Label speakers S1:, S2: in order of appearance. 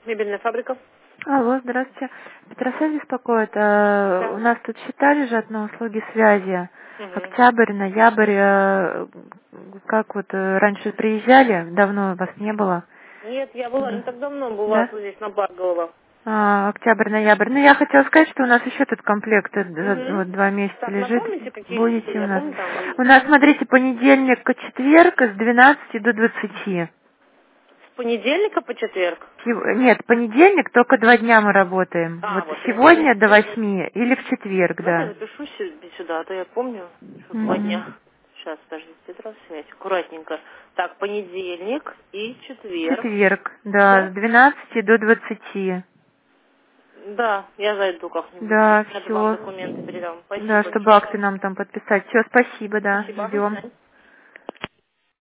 S1: Мебельная фабрика.
S2: Алло, здравствуйте. Петросвязь беспокоит.
S1: Да.
S2: У нас тут счета лежат на услуги связи.
S1: Мгм.
S2: Октябрь, ноябрь. Как вот раньше приезжали, давно вас не было.
S1: Нет, я была не
S2: Да?
S1: так давно, была
S2: Да?
S1: вот здесь на Барголова.
S2: Октябрь, ноябрь. Ну, я хотела сказать, что у нас еще тут комплект
S1: Угу.
S2: вот 2 месяца
S1: Так,
S2: лежит.
S1: напомните, какие часы?
S2: Будете у
S1: Я
S2: нас.
S1: помню, там вы
S2: У нас, смотрите, понедельник, четверг с 12 до 20.
S1: с понедельника по четверг.
S2: Нет, понедельник, только 2 дня мы работаем. Вот
S1: А, вот я
S2: сегодня до
S1: запишу.
S2: 8 или в четверг,
S1: Давайте я
S2: да.
S1: запишу сюда, а то я помню, что 2 дня.
S2: Мгм.
S1: Сейчас, подождите, Петросвязь, аккуратненько. Так, понедельник и четверг.
S2: Четверг, да,
S1: Да?
S2: с 12 до 20.
S1: Да, я зайду как-нибудь.
S2: Да,
S1: Я вам
S2: все.
S1: документы передам.
S2: Да,
S1: Спасибо
S2: чтобы акты
S1: большое.
S2: нам там подписать. Все, спасибо, да,
S1: Спасибо. До
S2: ждем.
S1: свидания.